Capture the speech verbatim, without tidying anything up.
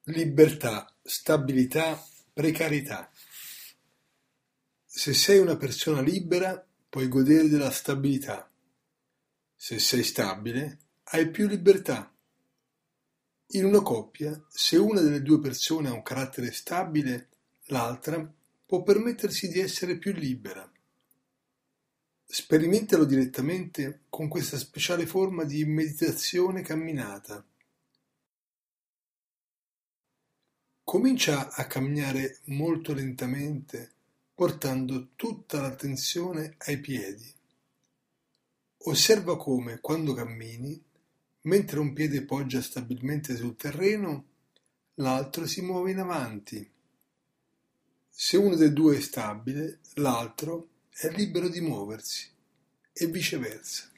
Libertà, stabilità, precarietà. Se sei una persona libera, puoi godere della stabilità. Se sei stabile, hai più libertà. In una coppia, se una delle due persone ha un carattere stabile, l'altra può permettersi di essere più libera. Sperimentalo direttamente con questa speciale forma di meditazione camminata. Comincia a camminare molto lentamente, portando tutta l'attenzione ai piedi. Osserva come, quando cammini, mentre un piede poggia stabilmente sul terreno, l'altro si muove in avanti. Se uno dei due è stabile, l'altro è libero di muoversi, e viceversa.